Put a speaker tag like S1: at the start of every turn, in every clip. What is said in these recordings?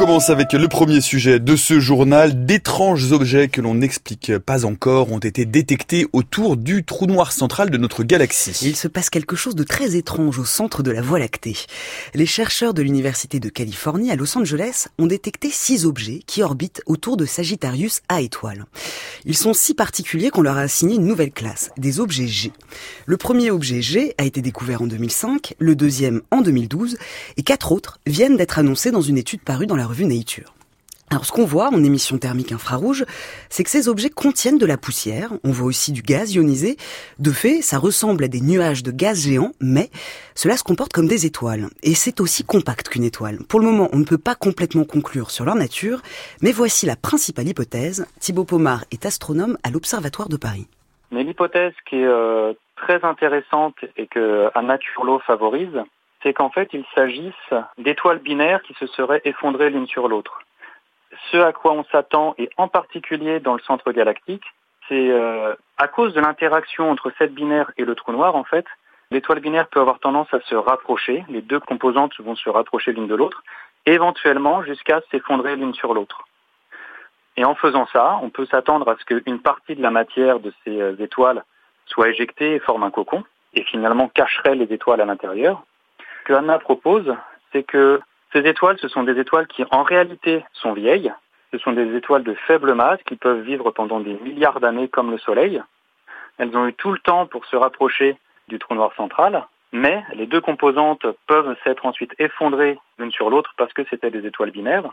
S1: commence avec le premier sujet de ce journal. D'étranges objets que l'on n'explique pas encore ont été détectés autour du trou noir central de notre galaxie.
S2: Il se passe quelque chose de très étrange au centre de la Voie lactée. Les chercheurs de l'Université de Californie à Los Angeles ont détecté 6 objets qui orbitent autour de Sagittarius A étoile. Ils sont si particuliers qu'on leur a assigné une nouvelle classe, des objets G. Le premier objet G a été découvert en 2005, le deuxième en 2012 et 4 autres viennent d'être annoncés dans une étude parue dans la revue Nature. Alors ce qu'on voit en émission thermique infrarouge, c'est que ces objets contiennent de la poussière, on voit aussi du gaz ionisé. De fait, ça ressemble à des nuages de gaz géants, mais cela se comporte comme des étoiles. Et c'est aussi compact qu'une étoile. Pour le moment, on ne peut pas complètement conclure sur leur nature, mais voici la principale hypothèse. Thibaut Pomard est astronome à l'Observatoire de Paris.
S3: Mais l'hypothèse qui est très intéressante et que Anna Turlot favorise, c'est qu'en fait, il s'agisse d'étoiles binaires qui se seraient effondrées l'une sur l'autre. Ce à quoi on s'attend, et en particulier dans le centre galactique, c'est à cause de l'interaction entre cette binaire et le trou noir, en fait, l'étoile binaire peut avoir tendance à se rapprocher, les deux composantes vont se rapprocher l'une de l'autre, éventuellement jusqu'à s'effondrer l'une sur l'autre. Et en faisant ça, on peut s'attendre à ce qu'une partie de la matière de ces étoiles soit éjectée et forme un cocon, et finalement cacherait les étoiles à l'intérieur. Ce que Anna propose, c'est que ces étoiles, ce sont des étoiles qui en réalité sont vieilles. Ce sont des étoiles de faible masse qui peuvent vivre pendant des milliards d'années comme le Soleil. Elles ont eu tout le temps pour se rapprocher du trou noir central, mais les deux composantes peuvent s'être ensuite effondrées l'une sur l'autre parce que c'était des étoiles binaires.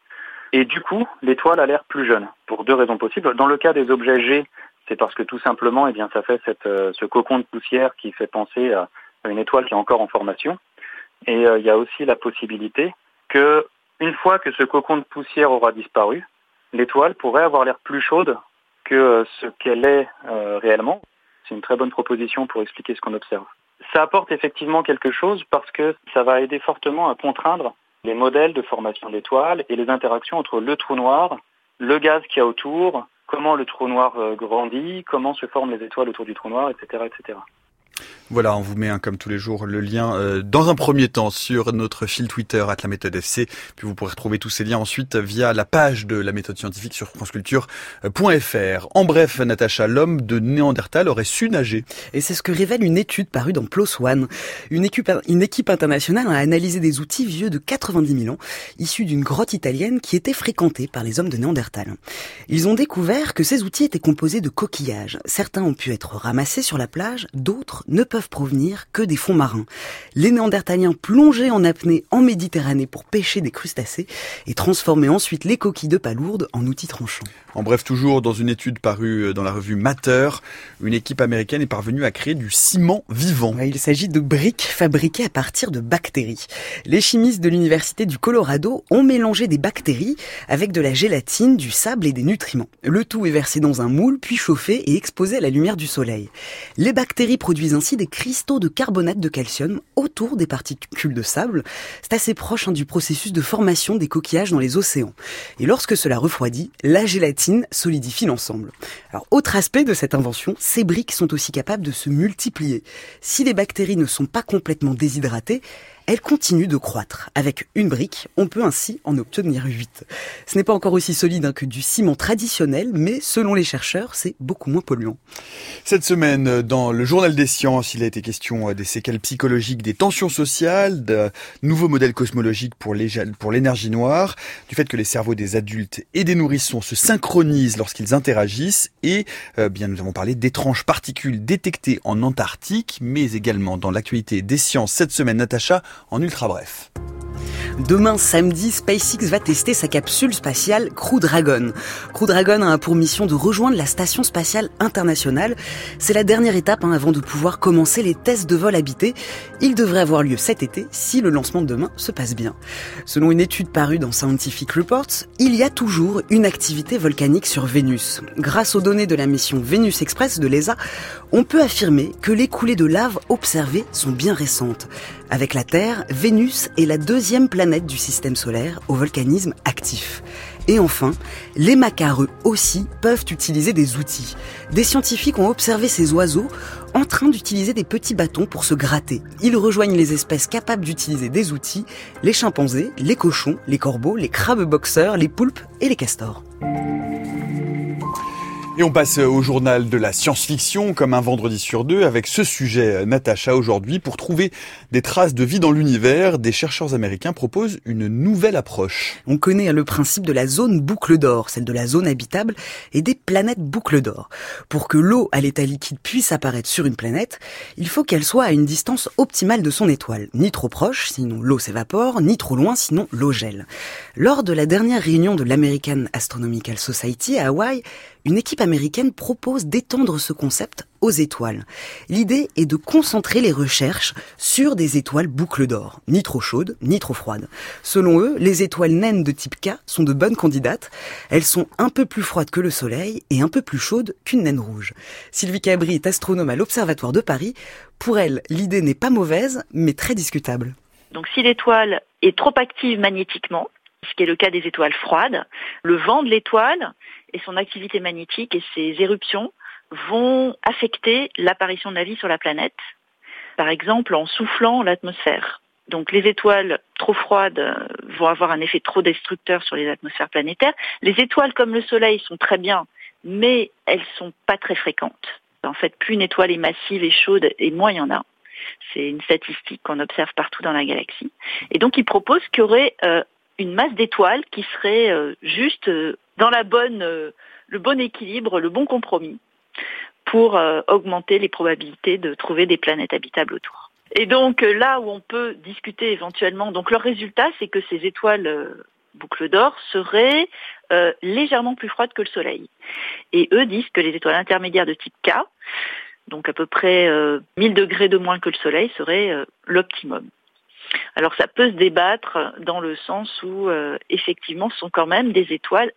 S3: Et du coup, l'étoile a l'air plus jeune, pour 2 raisons possibles. Dans le cas des objets G, c'est parce que tout simplement, ça fait ce cocon de poussière qui fait penser à une étoile qui est encore en formation. Et il y a aussi la possibilité que, une fois que ce cocon de poussière aura disparu, l'étoile pourrait avoir l'air plus chaude que ce qu'elle est réellement. C'est une très bonne proposition pour expliquer ce qu'on observe. Ça apporte effectivement quelque chose parce que ça va aider fortement à contraindre les modèles de formation d'étoiles et les interactions entre le trou noir, le gaz qu'il y a autour, comment le trou noir grandit, comment se forment les étoiles autour du trou noir, etc., etc.
S1: Voilà, on vous met comme tous les jours le lien dans un premier temps sur notre fil Twitter @laméthode_fc, puis vous pourrez retrouver tous ces liens ensuite via la page de la méthode scientifique sur franceculture.fr. En bref, Natacha, l'homme de Néandertal aurait su nager.
S2: Et c'est ce que révèle une étude parue dans PLOS ONE. Une équipe internationale a analysé des outils vieux de 90 000 ans, issus d'une grotte italienne qui était fréquentée par les hommes de Néandertal. Ils ont découvert que ces outils étaient composés de coquillages. Certains ont pu être ramassés sur la plage, d'autres ne peuvent provenir que des fonds marins. Les Néandertaliens plongeaient en apnée en Méditerranée pour pêcher des crustacés et transformaient ensuite les coquilles de palourdes en outils tranchants.
S1: En bref, toujours dans une étude parue dans la revue Matter, une équipe américaine est parvenue à créer du ciment vivant.
S2: Il s'agit de briques fabriquées à partir de bactéries. Les chimistes de l'Université du Colorado ont mélangé des bactéries avec de la gélatine, du sable et des nutriments. Le tout est versé dans un moule, puis chauffé et exposé à la lumière du soleil. Les bactéries produisent ainsi des cristaux de carbonate de calcium autour des particules de sable. C'est assez proche du processus de formation des coquillages dans les océans. Et lorsque cela refroidit, la gélatine solidifie l'ensemble. Alors, autre aspect de cette invention, ces briques sont aussi capables de se multiplier. Si les bactéries ne sont pas complètement déshydratées, elles continuent de croître. Avec une brique, on peut ainsi en obtenir 8. Ce n'est pas encore aussi solide que du ciment traditionnel, mais selon les chercheurs, c'est beaucoup moins polluant.
S1: Cette semaine, dans le Journal des Sciences, il a été question des séquelles psychologiques, des tensions sociales, de nouveaux modèles cosmologiques pour l'énergie noire, du fait que les cerveaux des adultes et des nourrissons se synchronisent lorsqu'ils interagissent, et nous avons parlé d'étranges particules détectées en Antarctique, mais également dans l'actualité des sciences cette semaine, Natacha, en ultra bref.
S2: Demain samedi, SpaceX va tester sa capsule spatiale Crew Dragon. Crew Dragon a pour mission de rejoindre la Station Spatiale Internationale. C'est la dernière étape avant de pouvoir commencer les tests de vol habité. Ils devraient avoir lieu cet été si le lancement de demain se passe bien. Selon une étude parue dans Scientific Reports, il y a toujours une activité volcanique sur Vénus. Grâce aux données de la mission Vénus Express de l'ESA, on peut affirmer que les coulées de lave observées sont bien récentes. Avec la Terre, Vénus est la 2e planète du système solaire au volcanisme actif. Et enfin, les macares eux aussi peuvent utiliser des outils. Des scientifiques ont observé ces oiseaux en train d'utiliser des petits bâtons pour se gratter. Ils rejoignent les espèces capables d'utiliser des outils, les chimpanzés, les cochons, les corbeaux, les crabes boxeurs, les poulpes et les castors.
S1: Et on passe au journal de la science-fiction, comme un vendredi sur deux, avec ce sujet, Natacha, aujourd'hui. Pour trouver des traces de vie dans l'univers, des chercheurs américains proposent une nouvelle approche.
S2: On connaît le principe de la zone boucle d'or, celle de la zone habitable, et des planètes boucle d'or. Pour que l'eau à l'état liquide puisse apparaître sur une planète, il faut qu'elle soit à une distance optimale de son étoile. Ni trop proche, sinon l'eau s'évapore, ni trop loin, sinon l'eau gèle. Lors de la dernière réunion de l'American Astronomical Society à Hawaï, une équipe américaine propose d'étendre ce concept aux étoiles. L'idée est de concentrer les recherches sur des étoiles boucle d'or, ni trop chaudes, ni trop froides. Selon eux, les étoiles naines de type K sont de bonnes candidates. Elles sont un peu plus froides que le Soleil et un peu plus chaudes qu'une naine rouge. Sylvie Cabri est astronome à l'Observatoire de Paris. Pour elle, l'idée n'est pas mauvaise, mais très discutable.
S4: Donc si l'étoile est trop active magnétiquement, ce qui est le cas des étoiles froides, le vent de l'étoile et son activité magnétique et ses éruptions vont affecter l'apparition de la vie sur la planète, par exemple en soufflant l'atmosphère. Donc les étoiles trop froides vont avoir un effet trop destructeur sur les atmosphères planétaires. Les étoiles comme le Soleil sont très bien, mais elles sont pas très fréquentes. En fait, plus une étoile est massive et chaude, et moins il y en a. C'est une statistique qu'on observe partout dans la galaxie. Et donc ils proposent qu'il y aurait une masse d'étoiles qui serait juste dans le bon équilibre, le bon compromis pour augmenter les probabilités de trouver des planètes habitables autour. Et donc là où on peut discuter éventuellement, donc leur résultat, c'est que ces étoiles boucle d'or seraient légèrement plus froides que le Soleil. Et eux disent que les étoiles intermédiaires de type K, donc à peu près 1000 degrés de moins que le Soleil, seraient l'optimum. Alors ça peut se débattre dans le sens où effectivement ce sont quand même des étoiles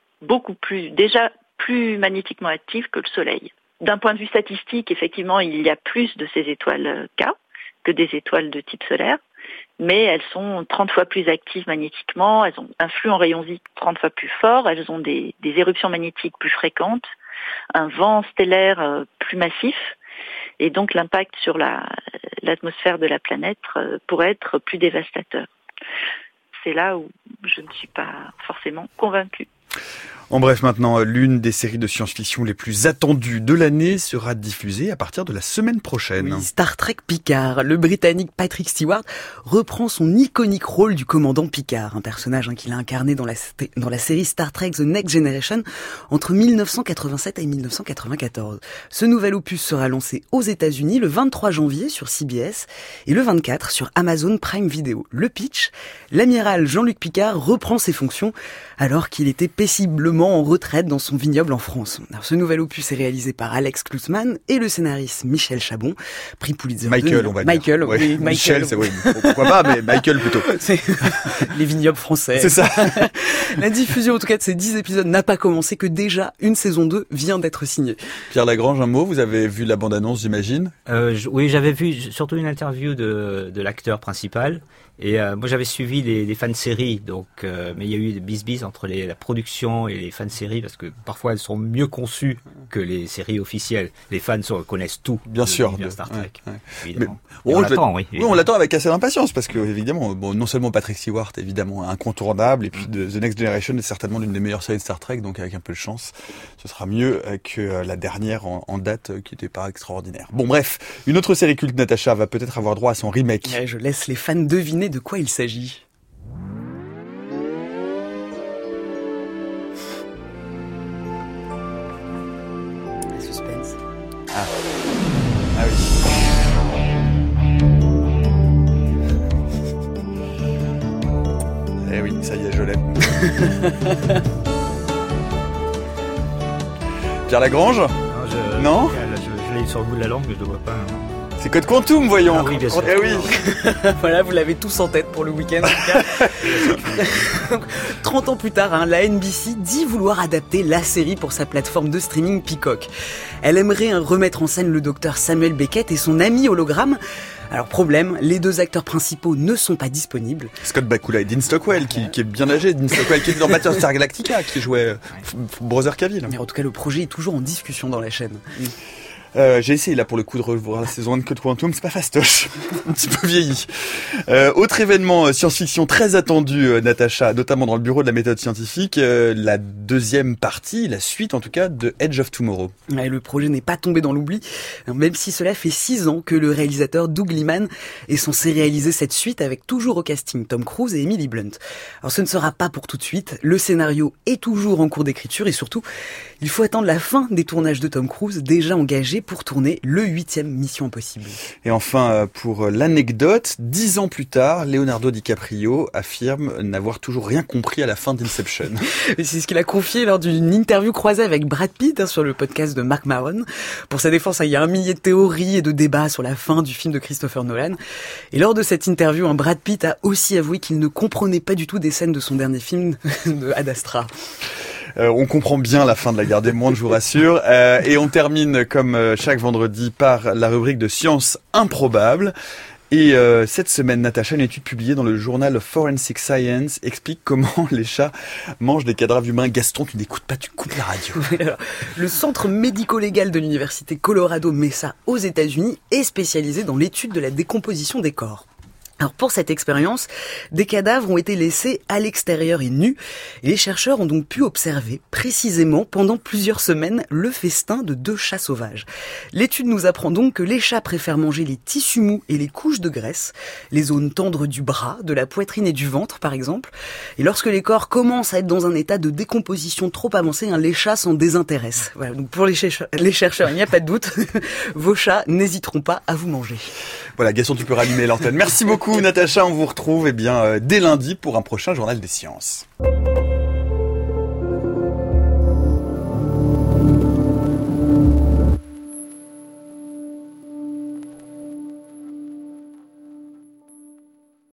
S4: déjà plus magnétiquement actives que le Soleil. D'un point de vue statistique, effectivement, il y a plus de ces étoiles K que des étoiles de type solaire, mais elles sont 30 fois plus actives magnétiquement, elles ont un flux en rayons X 30 fois plus fort, elles ont des éruptions magnétiques plus fréquentes, un vent stellaire plus massif, et donc l'impact sur l'atmosphère de la planète pourrait être plus dévastateur. C'est là où je ne suis pas forcément convaincue.
S1: En bref, maintenant, l'une des séries de science-fiction les plus attendues de l'année sera diffusée à partir de la semaine prochaine.
S2: Oui, Star Trek Picard. Le Britannique Patrick Stewart reprend son iconique rôle du commandant Picard, un personnage qu'il a incarné dans la série Star Trek The Next Generation entre 1987 et 1994. Ce nouvel opus sera lancé aux États-Unis le 23 janvier sur CBS et le 24 sur Amazon Prime Video. Le pitch, l'amiral Jean-Luc Picard reprend ses fonctions alors qu'il était paisiblement en retraite dans son vignoble en France. Alors, ce nouvel opus est réalisé par Alex Klussman et le scénariste Michel Chabon, prix Pulitzer.
S1: Michael, on va dire.
S2: Michael,
S1: ouais.
S2: oui,
S1: Michel, c'est oui, pourquoi pas, mais Michael plutôt.
S2: C'est les vignobles français.
S1: C'est ça.
S2: La diffusion, en tout cas, de ces 10 épisodes n'a pas commencé, que déjà une saison 2 vient d'être signée.
S1: Pierre Lagrange, un mot, vous avez vu la bande-annonce, j'imagine?
S5: Oui, j'avais vu surtout une interview de l'acteur principal. Et moi j'avais suivi les fan-séries, donc mais il y a eu des bis entre la production et les fan-séries parce que parfois elles sont mieux conçues que les séries officielles. Les fans connaissent tout.
S1: Bien sûr,
S5: de Star Trek.
S1: Ouais.
S5: Évidemment.
S1: Mais,
S5: on l'attend, oui.
S1: Oui, on l'attend avec assez d'impatience parce que évidemment, non seulement Patrick Stewart, évidemment incontournable, et puis The Next Generation est certainement l'une des meilleures séries de Star Trek, donc avec un peu de chance, ce sera mieux que la dernière en date qui n'était pas extraordinaire. Bon, bref, une autre série culte, Natacha, va peut-être avoir droit à son remake.
S2: Ouais, je laisse les fans deviner de quoi il s'agit. Un suspense.
S1: Ah oui. Eh oui, ça y est, je l'aime. Pierre Lagrange ? Non,
S5: je l'ai sur le bout de la langue, mais je ne le vois pas.
S1: C'est Code Quantum, voyons.
S5: Ah oui, bien sûr.
S1: Eh oui.
S2: Voilà, vous l'avez tous en tête pour le week-end. En tout cas. 30 ans plus tard, la NBC dit vouloir adapter la série pour sa plateforme de streaming Peacock. Elle aimerait remettre en scène le docteur Samuel Beckett et son ami hologramme. Alors problème, les 2 acteurs principaux ne sont pas disponibles.
S1: Scott Bakula et Dean Stockwell, qui est bien âgé. Dean Stockwell qui était dans Battlestar Galactica, qui jouait Brother Cavill.
S2: Mais en tout cas, le projet est toujours en discussion dans la chaîne.
S1: J'ai essayé là pour le coup de revoir la saison 1 de Code Quantum, c'est pas fastoche, un petit peu vieilli. Autre événement science-fiction très attendu, Natacha, notamment dans le bureau de la méthode scientifique, la 2e partie, la suite en tout cas, de Edge of Tomorrow.
S2: Ouais, le projet n'est pas tombé dans l'oubli, même si cela fait 6 ans que le réalisateur Doug Liman est censé réaliser cette suite avec toujours au casting Tom Cruise et Emily Blunt. Alors ce ne sera pas pour tout de suite, le scénario est toujours en cours d'écriture et surtout, il faut attendre la fin des tournages de Tom Cruise, déjà engagé pour tourner le 8e Mission Impossible.
S1: Et enfin, pour l'anecdote, 10 ans plus tard, Leonardo DiCaprio affirme n'avoir toujours rien compris à la fin d'Inception.
S2: C'est ce qu'il a confié lors d'une interview croisée avec Brad Pitt sur le podcast de Mark Maron. Pour sa défense, il y a un millier de théories et de débats sur la fin du film de Christopher Nolan. Et lors de cette interview, Brad Pitt a aussi avoué qu'il ne comprenait pas du tout des scènes de son dernier film de Ad Astra.
S1: On comprend bien la fin de la guerre des mondes, je vous rassure. Et on termine, comme chaque vendredi, par la rubrique de sciences improbables. Et cette semaine, Natacha, une étude publiée dans le journal Forensic Science explique comment les chats mangent des cadavres humains. Gaston, tu n'écoutes pas, tu coupes la radio.
S2: Alors, le centre médico-légal de l'université Colorado Mesa aux États-Unis est spécialisé dans l'étude de la décomposition des corps. Alors pour cette expérience, des cadavres ont été laissés à l'extérieur et nus, et les chercheurs ont donc pu observer précisément pendant plusieurs semaines le festin de 2 chats sauvages. L'étude nous apprend donc que les chats préfèrent manger les tissus mous et les couches de graisse, les zones tendres du bras, de la poitrine et du ventre par exemple, et lorsque les corps commencent à être dans un état de décomposition trop avancé, les chats s'en désintéressent. Voilà, donc pour les chercheurs, il n'y a pas de doute, vos chats n'hésiteront pas à vous manger.
S1: Voilà, Gaston, tu peux rallumer l'antenne. Merci beaucoup, Natacha. On vous retrouve dès lundi pour un prochain journal des sciences.